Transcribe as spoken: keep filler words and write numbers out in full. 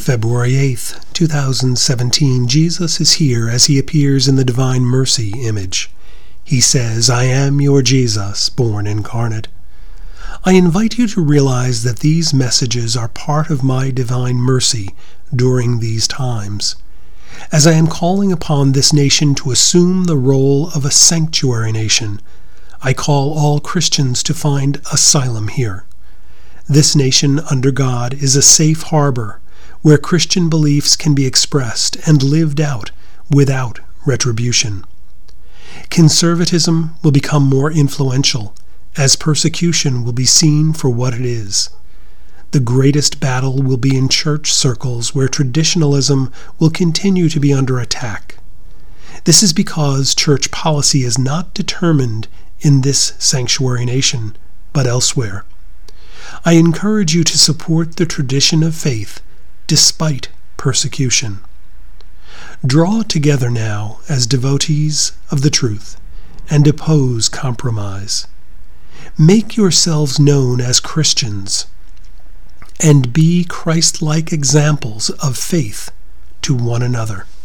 February eighth, two thousand seventeen, Jesus is here as he appears in the Divine Mercy image. He says, "I am your Jesus, born incarnate." I invite you to realize that these messages are part of my divine mercy during these times, as I am calling upon this nation to assume the role of a sanctuary nation. I call all Christians to find asylum here. This nation under God is a safe harbor where Christian beliefs can be expressed and lived out without retribution. Conservatism will become more influential as persecution will be seen for what it is. The greatest battle will be in church circles where traditionalism will continue to be under attack. This is because church policy is not determined in this sanctuary nation, but elsewhere. I encourage you to support the tradition of faith despite persecution. Draw together now as devotees of the truth and oppose compromise. Make yourselves known as Christians and be Christ-like examples of faith to one another.